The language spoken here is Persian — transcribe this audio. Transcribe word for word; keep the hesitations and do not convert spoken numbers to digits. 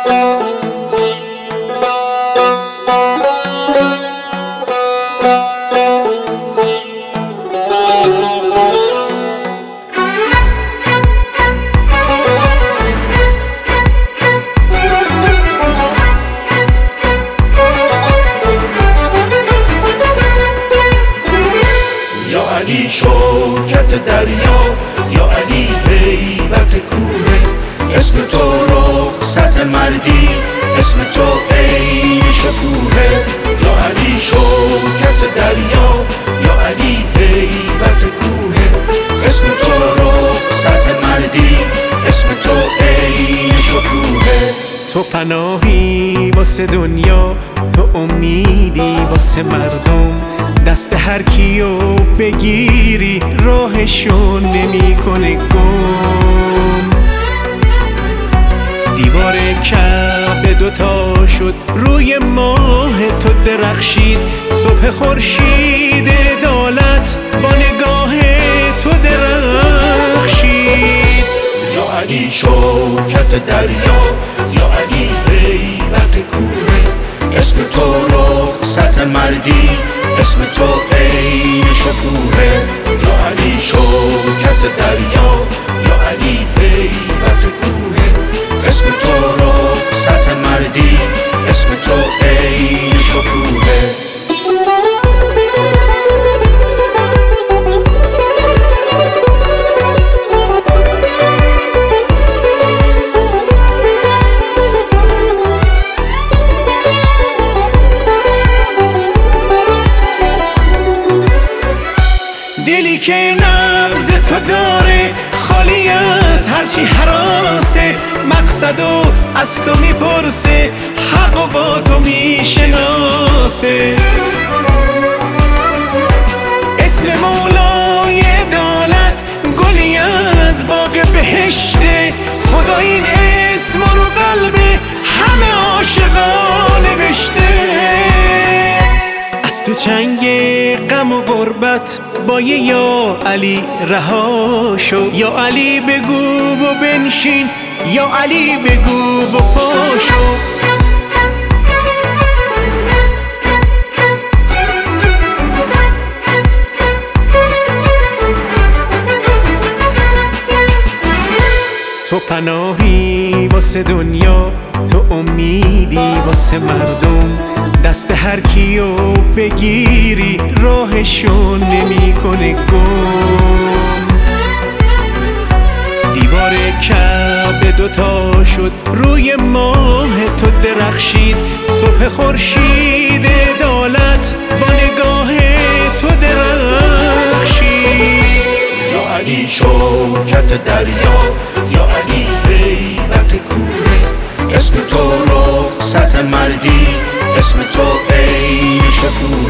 علی شوکت دریا، یا علی هیبت کوه، اسم تو رخصت مردی، اسم تو عین شکوه. یا علی شوکت دریا، یا علی هیبت کوه، اسم تو رخصت مردی، اسم تو عین شکوه. تو پناهی واسه دنیا، تو امیدی واسه مردم، دست هر کیو بگیری راهشون نمیکنه گم. دیوار کعبه دوتا شد، روی ماه تو درخشید، صبح خورشید عدالت با نگاه تو درخشید. یا علی شوکت دریا، یا علی هیبت کوه، اسم تو رخصت مردی، اسم تو عین شکوه. یا علی شوکت دریا، یا علی هیبت کوه، اسم تو رخصت مردی، اسم تو عین شکوه. دلی که نبض تو داره، خالی از هرچی حراسه، مقصدو از تو میپرسه، حقو با تو میشناسه. اسم مولای عدالت گلی از باغ بهشته، خدا این اسم رو قلب همه عاشقا نوشته. از تو چنگ غم و غربت با یه یا علی رها شو، یا علی بگو و بنشین، یا علی بگو و پاشو. تو پناهی واسه دنیا، تو امیدی واسه مردم، دست هر کیو بگیری راهشون نمیکنه گم. دیوار کعبه دوتا شد، روی ماه تو درخشید، صبح خورشید عدالت با نگاه تو درخشید. یا علی شوکت دریا، یا علی هیبت کوه، اسم تو رخصت مردی، اسم تو عین شکوه.